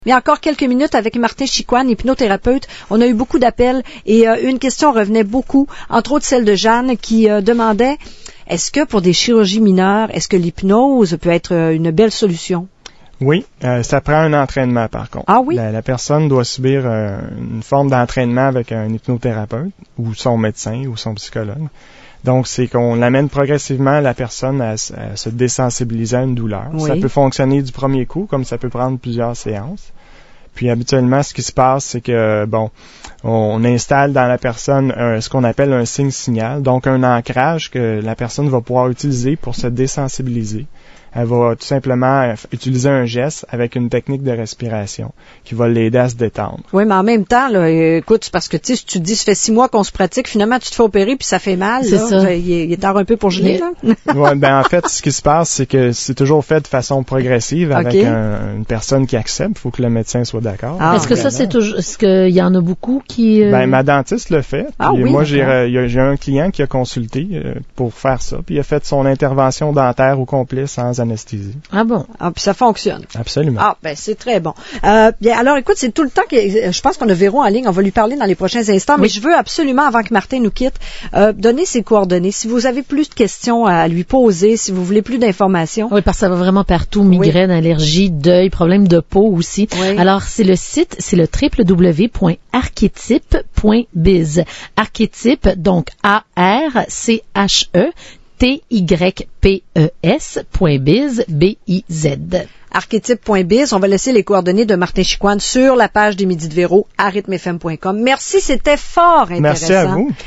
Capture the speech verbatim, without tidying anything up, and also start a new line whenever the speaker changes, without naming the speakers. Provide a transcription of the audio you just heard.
Mais encore quelques minutes avec Martin Chicoine, hypnothérapeute. On a eu beaucoup d'appels et euh, une question revenait beaucoup, entre autres celle de Jeanne qui euh, demandait, est-ce que pour des chirurgies mineures, est-ce que l'hypnose peut être euh, une belle solution?
Oui, euh, ça prend un entraînement par contre.
Ah oui?
La, la personne doit subir euh, une forme d'entraînement avec un hypnothérapeute ou son médecin ou son psychologue. Donc, c'est qu'on amène progressivement la personne à, à se désensibiliser à une douleur. Oui. Ça peut fonctionner du premier coup, comme ça peut prendre plusieurs séances. Puis, habituellement, ce qui se passe, c'est que, bon, on installe dans la personne un, ce qu'on appelle un signe-signal, donc un ancrage que la personne va pouvoir utiliser pour se désensibiliser. Elle va tout simplement utiliser un geste avec une technique de respiration qui va l'aider à se détendre.
Oui, mais en même temps, là, écoute, c'est parce que tu sais, si tu te dis, ça fait six mois qu'on se pratique, finalement, tu te fais opérer puis ça fait mal.
C'est
là.
ça.
Il est, il est tard un peu pour geler, là.
Ouais, ben en fait, ce qui se passe, c'est que c'est toujours fait de façon progressive avec okay. un, une personne qui accepte. Il faut que le médecin soit d'accord.
Ah, est-ce que ça, c'est toujours, est-ce qu'il y en a beaucoup qui... Euh...
Ben, ma dentiste le fait.
Ah oui,
moi, j'ai, euh, j'ai un client qui a consulté euh, pour faire ça, puis il a fait son intervention dentaire au complet sans anesthésie.
Ah bon?
Ah, puis ça fonctionne.
Absolument.
Ah, ben c'est très bon. Euh, bien, alors écoute, c'est tout le temps que je pense qu'on a Véro en ligne, on va lui parler dans les prochains instants, oui. Mais je veux absolument, avant que Martin nous quitte, euh, donner ses coordonnées. Si vous avez plus de questions à lui poser, si vous voulez plus d'informations.
Oui, parce que ça va vraiment partout, migraine, oui. allergie, deuil, problème de peau aussi. Oui. Alors, c'est le site, c'est le w w w point archétype point biz. Archétype, donc A R C H E T Y P E S point biz, B I Z.
Archétype point biz. On va laisser les coordonnées de Martin Chicoine sur la page des Midis de Véro à rythme f m point com. Merci, c'était fort intéressant.
Merci à vous.